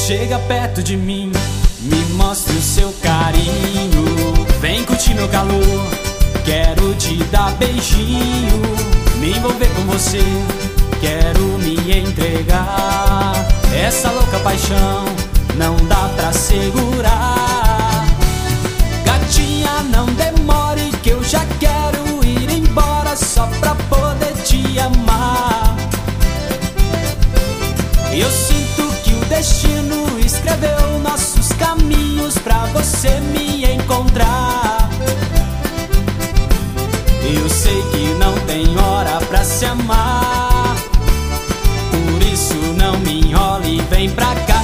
Chega perto de mim, me mostre o seu carinho. Vem curtir meu calor, quero te dar beijinho. Me envolver com você, quero me entregar. Essa louca paixão não dá pra segurar. Gatinha, não demore que eu já quero ir embora só pra poder te amar. Eu sinto que o destino escreveu nossos caminhos pra você me encontrar. Eu sei que não tem hora pra se amar, por isso não me enrole e vem pra cá.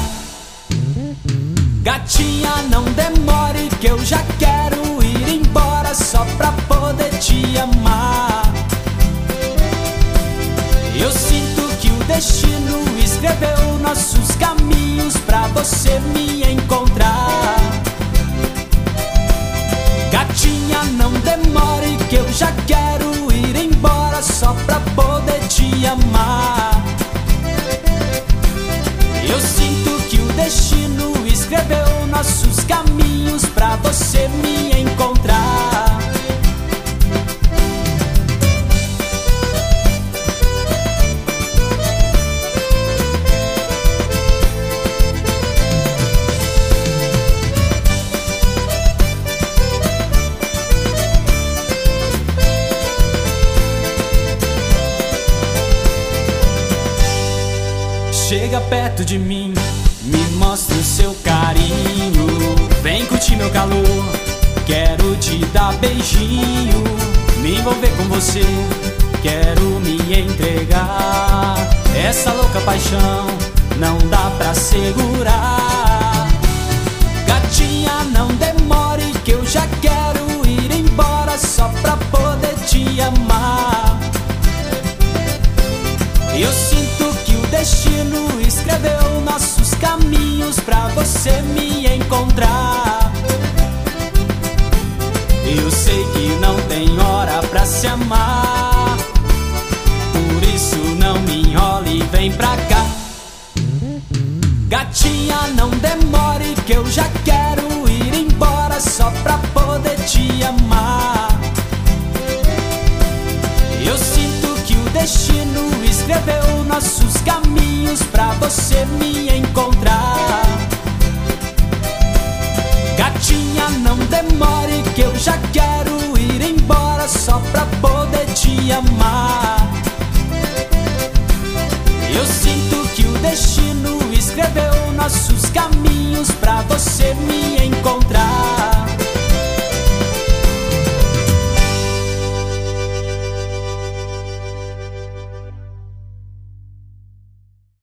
Gatinha, não demore que eu já quero ir embora só pra poder te amar. Eu sinto que o destino escreveu nossos caminhos pra você me encontrar. Gatinha, não demore que eu já quero ir embora só pra poder te amar. Eu sinto que o destino escreveu nossos caminhos pra você me encontrar. Chega perto de mim, me mostre o seu carinho. Vem curtir meu calor, quero te dar beijinho. Me envolver com você, quero me entregar. Essa louca paixão não dá pra segurar. Gatinha, não demore que eu já quero ir embora só pra poder te amar. Eu sinto que o destino escreveu nossos caminhos pra você me encontrar. Eu sei que não tem hora pra se amar, por isso não me enrole e vem pra cá. Gatinha, não demore que eu já quero ir embora só pra poder te amar. Eu sinto que o destino escreveu nossos caminhos pra você me encontrar. Gatinha, não demore que eu já quero ir embora só pra poder te amar. Eu sinto que o destino escreveu nossos caminhos pra você me encontrar.